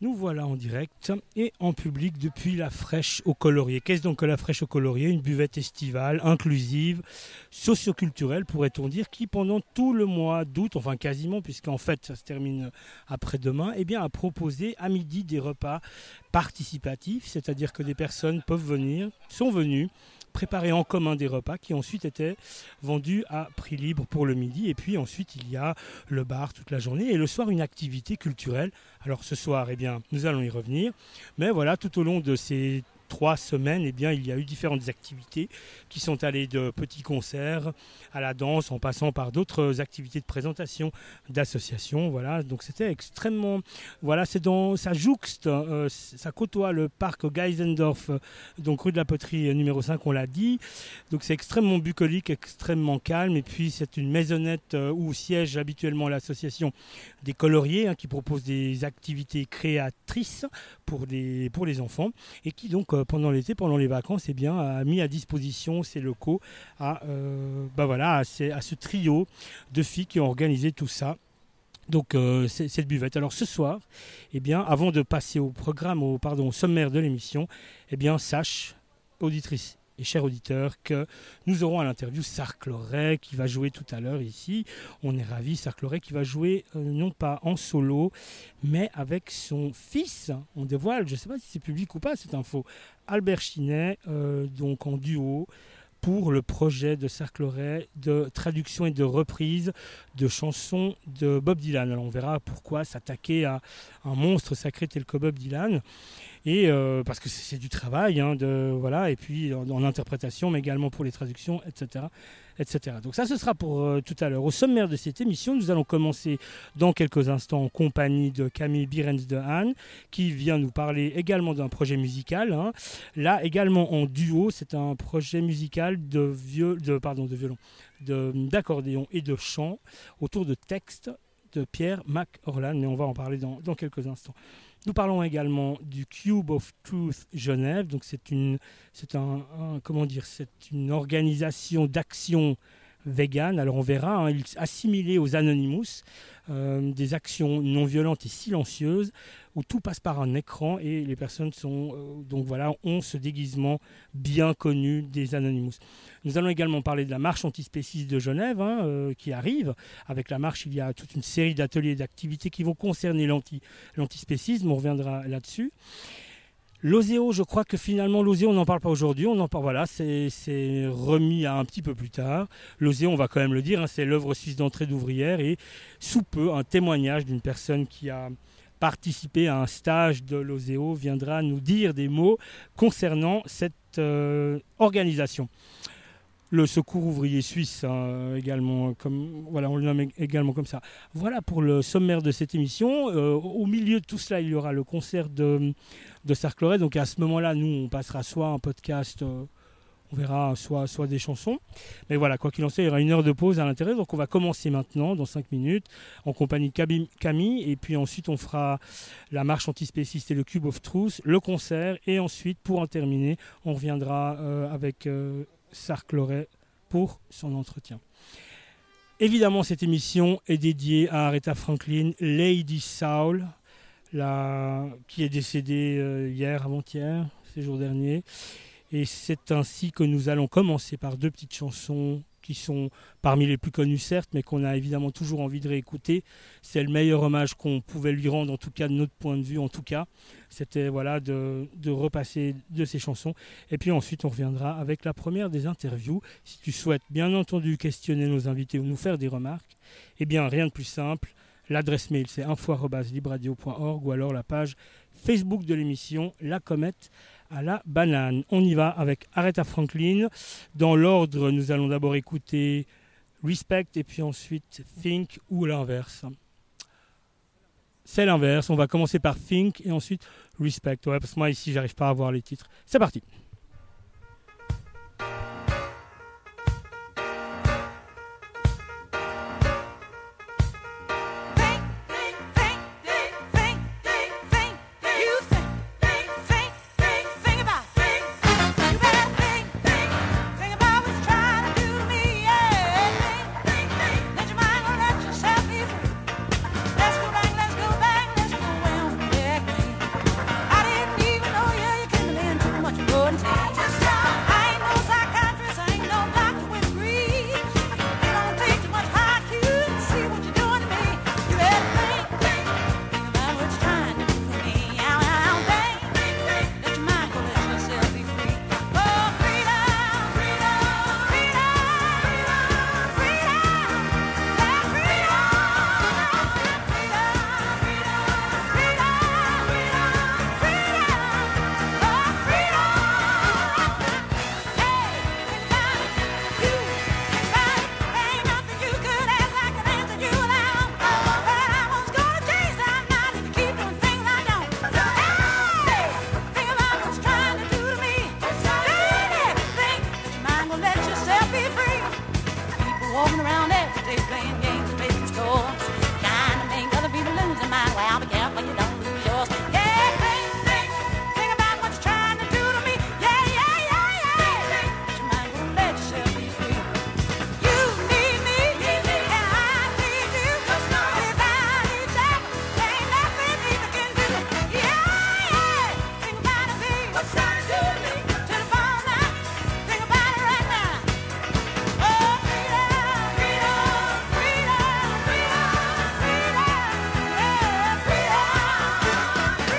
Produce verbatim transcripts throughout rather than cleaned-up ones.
Nous voilà en direct et en public depuis la Fraîche au Colorier. Qu'est-ce donc que la Fraîche au Colorier ? Une buvette estivale, inclusive, socioculturelle pourrait-on dire, qui pendant tout le mois d'août, enfin quasiment puisqu'en fait ça se termine après-demain, eh bien, a proposé à midi des repas participatifs, c'est-à-dire que des personnes peuvent venir, sont venues, préparer en commun des repas qui ensuite étaient vendus à prix libre pour le midi. Et puis ensuite, il y a le bar toute la journée et le soir, une activité culturelle. Alors ce soir, eh bien, nous allons y revenir. Mais voilà, tout au long de ces trois semaines, eh bien, il y a eu différentes activités qui sont allées de petits concerts à la danse, en passant par d'autres activités de présentation d'associations. Voilà, donc c'était extrêmement... Voilà, c'est dans... ça jouxte, euh, ça côtoie le parc Geisendorf, donc rue de la Poterie numéro cinq, on l'a dit. Donc c'est extrêmement bucolique, extrêmement calme. Et puis c'est une maisonnette euh, où siège habituellement l'association des coloriers, hein, qui propose des activités créatrices pour, des, pour les enfants et qui donc euh, pendant l'été, pendant les vacances, eh bien, a mis à disposition ses locaux à, euh, bah voilà, à, ces, à ce trio de filles qui ont organisé tout ça. Donc euh, c'est, cette buvette. Alors ce soir, eh bien, avant de passer au programme, au, pardon, au sommaire de l'émission, eh bien, sache, auditrice et chers auditeurs, que nous aurons à l'interview Sark-Loret qui va jouer tout à l'heure ici. On est ravis, Sark-Loret qui va jouer euh, non pas en solo, mais avec son fils. On dévoile, je ne sais pas si c'est public ou pas cette info, Albert Chinet, euh, donc en duo, pour le projet de Sark-Loret de traduction et de reprise de chansons de Bob Dylan. Alors on verra pourquoi s'attaquer à un monstre sacré tel que Bob Dylan. Et euh, parce que c'est, c'est du travail, hein, de, voilà, et puis en, en interprétation, mais également pour les traductions, et cetera, et cetera. Donc ça, ce sera pour euh, tout à l'heure. Au sommaire de cette émission, nous allons commencer dans quelques instants en compagnie de Camille Birens de Han, qui vient nous parler également d'un projet musical. Hein. Là, également en duo, c'est un projet musical de, viol, de, pardon, de violon, de, d'accordéon et de chant autour de textes de Pierre McHorlan, mais on va en parler dans, dans quelques instants. Nous parlons également du Cube of Truth Genève, donc c'est une, c'est un, un comment dire, c'est une organisation d'action vegan. Alors on verra, hein, il assimilé aux Anonymous, euh, des actions non violentes et silencieuses où tout passe par un écran et les personnes sont, euh, donc voilà, ont ce déguisement bien connu des Anonymous. Nous allons également parler de la marche antispéciste de Genève, hein, euh, qui arrive. Avec la marche, il y a toute une série d'ateliers et d'activités qui vont concerner l'anti, l'antispécisme. On reviendra là-dessus. L'Oséo, je crois que finalement, l'Oséo, on n'en parle pas aujourd'hui. On en parle, voilà, c'est, c'est remis à un petit peu plus tard. L'Oséo, on va quand même le dire, hein, c'est l'œuvre suisse d'entraide ouvrière et sous peu, un témoignage d'une personne qui a participé à un stage de l'Oséo viendra nous dire des mots concernant cette euh, organisation. Le Secours ouvrier suisse, hein, également, comme, voilà, on le nomme également comme ça. Voilà pour le sommaire de cette émission. Euh, au milieu de tout cela, il y aura le concert de, de Sark-Loret. Donc à ce moment-là, nous, on passera soit un podcast, euh, on verra, soit, soit des chansons. Mais voilà, quoi qu'il en soit, il y aura une heure de pause à l'intérieur. Donc on va commencer maintenant, dans cinq minutes, en compagnie de Camille. Et puis ensuite, on fera la marche antispéciste et le Cube of Truth, le concert. Et ensuite, pour en terminer, on reviendra euh, avec... Euh, Sark-Loret pour son entretien. Évidemment, cette émission est dédiée à Aretha Franklin, Lady Soul, la... qui est décédée euh, hier, avant-hier, ces jours derniers. Et c'est ainsi que nous allons commencer par deux petites chansons qui sont parmi les plus connues, certes, mais qu'on a évidemment toujours envie de réécouter. C'est le meilleur hommage qu'on pouvait lui rendre, en tout cas de notre point de vue, en tout cas. C'était voilà, de, de repasser de ces chansons. Et puis ensuite, on reviendra avec la première des interviews. Si tu souhaites, bien entendu, questionner nos invités ou nous faire des remarques, eh bien, rien de plus simple. L'adresse mail, c'est info arobase libradio point org ou alors la page Facebook de l'émission La Comète à la banane. On y va avec Aretha Franklin. Dans l'ordre, nous allons d'abord écouter Respect et puis ensuite Think ou l'inverse. C'est l'inverse. On va commencer par Think et ensuite Respect. Ouais, parce que moi ici, j'arrive pas à voir les titres. C'est parti. Let's go back, let's go back, let's go way on back. walking around every day playing games and making scores, trying to make other people lose their mind. Well, be careful you don't lose yours. Yeah, think, think, think about what you're trying to do to me. Yeah, yeah, yeah, yeah. But you might want to let yourself be free. You need me, and I need you. Without each other, there ain't nothing either can do. Yeah, yeah. Think about it, baby. What's trying to do to me? To the bone now. Think about it right now. Oh, freedom, freedom, freedom, freedom, freedom. Yeah, freedom, freedom,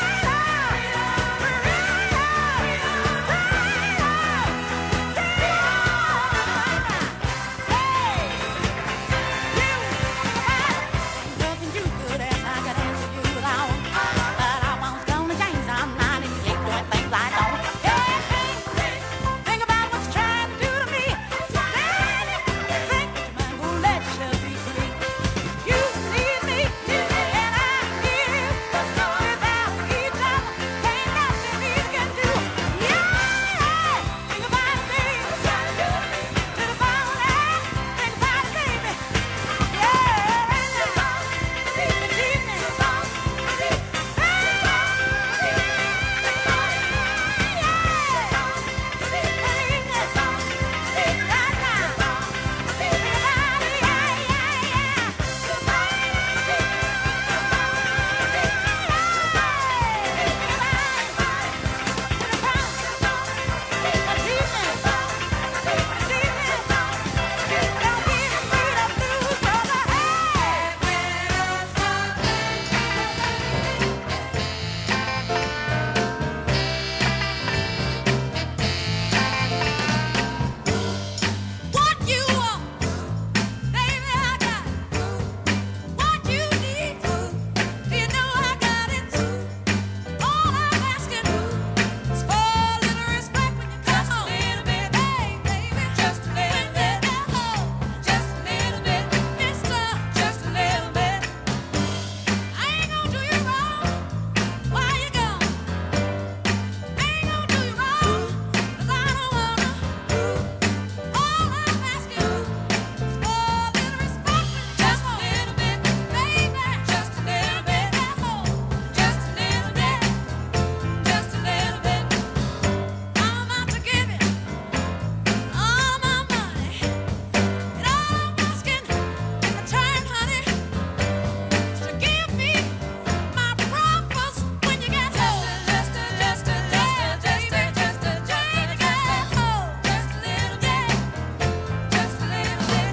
nothing you could ask, I could answer you without. But I won't gonna change. I'm not in shape doing things I don't. Yeah, think, think, think about what you're trying to do to me. Think, think, but you might wanna let yourself be free. You need me, and I need you. Without each other, ain't nothing we can do. Yeah, yeah. Think about it, baby. To the bone now. Think about it, baby. Yeah, deep and deep and what you want, baby, I got it. What you need, you know I got it too. All I'm asking is for a little respect when you come home. Just a little bit, hey, baby, just a little bit. Just a little bit, mister, just a little bit. I ain't gonna do you wrong while you're gone. I ain't gonna do you wrong 'cause I don't wanna. All I'm asking is for a little respect. Just a little bit, baby. Just a little bit. Just a little bit. Just a little bit. I'm out to give you all my money. And all I'm asking in return, honey, is to give me my promise when you get home. Just a, just a, just a, just a, just a, just a, just a, just a little bit. Just a little bit.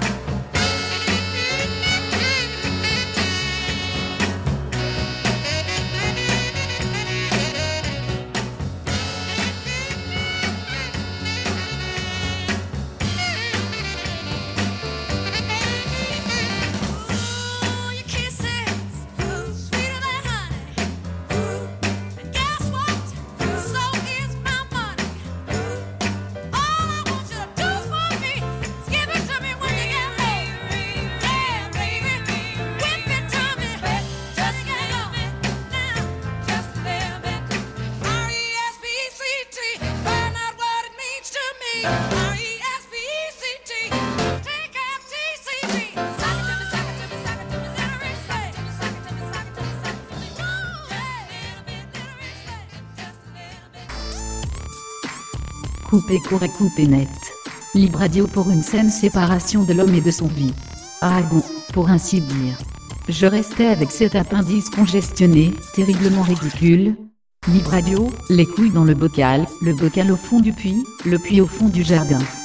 Ooh, your kisses, sweeter than honey. And guess what? So is my money. All I want you to do for me is give it to me when you get home. Yeah, baby, whip it to me. Just a little bit now, just a little bit. R E S P E C T, find out what it means to me. R E S P E C T, take F T C B. Sock it to me, sock it to me, sock it to me, little respect. Sock it to me, sock it to me, sock it to me. Just a little bit, little respect. Just a little bit. Coupé court et coupé net. Libre radio pour une saine séparation de l'homme et de son vie. Aragon, pour ainsi dire. Je restais avec cet appendice congestionné, terriblement ridicule. Libre radio, les couilles dans le bocal, le bocal au fond du puits, le puits au fond du jardin.